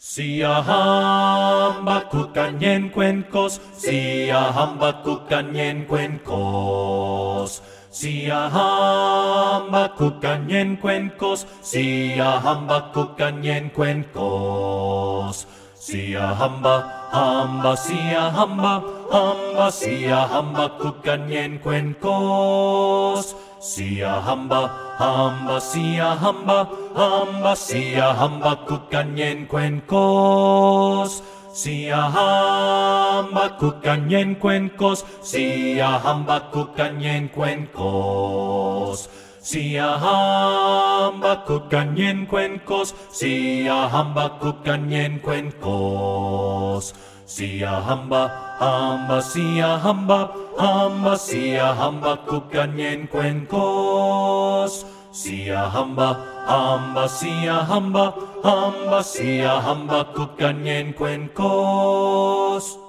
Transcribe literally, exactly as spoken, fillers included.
Sia hamba kukanyen kwenkos, sia hamba kukanyen kwenkos. Sia hamba kukanyen kwenkos, sia hamba kukanyen kwenkos. Sia hamba, hamba, sia hamba, hamba, sia hamba kukanyen kwenkos. Sia hamba, hamba, sia hamba, hamba, sia hamba kukanyen kwenkos. Sia hamba kukanyen kwenkos, sia hamba kukanyen kwenkos. Sia hamba kukanyen kwenkos, sia hamba kukanyen kwenkos. Sia hamba, hamba, sia hamba, hamba, sia hamba kukanyen kwenkos. Sia hamba, hamba, sia hamba, hamba, sia hamba kukanyen kwenkos.